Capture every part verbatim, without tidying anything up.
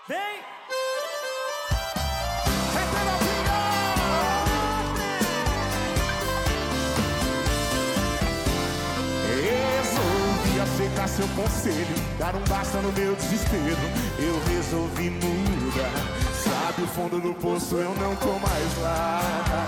Vem! Resolvi aceitar seu conselho, dar um basta no meu desespero. Eu resolvi mudar. Sabe o fundo do poço, eu não tô mais lá.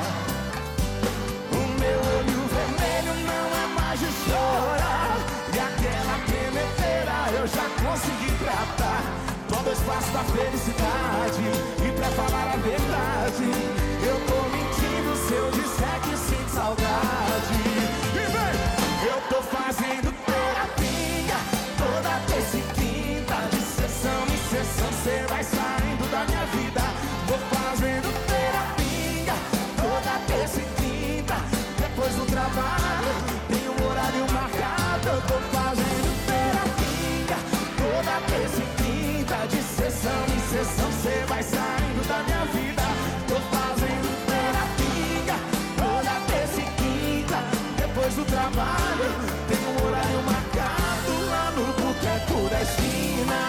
O meu olho vermelho não é mais de chorar, e aquela tremedeira eu já consegui tratar. Todo o espaço da felicidade, e pra falar a verdade, eu tô mentindo se eu disser que sinto saudade. E vem! Eu tô fazendo terapia toda terça e quinta, de sessão em sessão cê vai saindo da minha vida. Tô fazendo terapia toda terça e quinta, depois do trabalho tem um horário marcado. Eu tô fazendo terapia toda terça e quinta, de sessão em sessão cê vai saindo da minha vida. Tô fazendo terapia toda terça e quinta, depois do trabalho tem um horário marcado lá no boteco da esquina.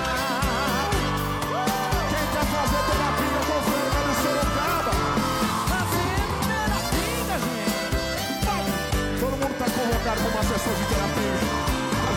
Quem quer fazer terapia com o Fernando Sorocaba? Fazendo terapia, gente! Todo mundo tá convocado pra uma sessão de terapia.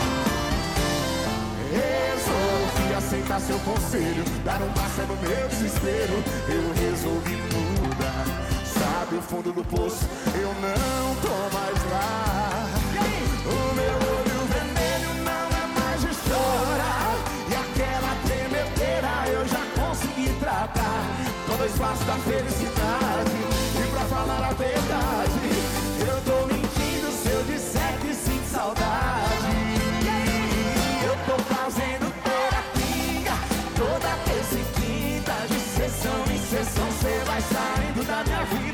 Resolvi aceitar seu conselho, dar um basta no meu desespero. Eu resolvi mudar. Sabe o fundo do poço, eu não tô mais lá. O meu olho vermelho não é mais de chorar, e aquela tremedeira eu já consegui tratar. Todo o espaço da felicidade, e pra falar a verdade, eu tô mentindo se eu disser que sinto saudade. Eu tô fazendo terapia toda terça e quinta, de sessão em sessão cê vai saindo da minha vida.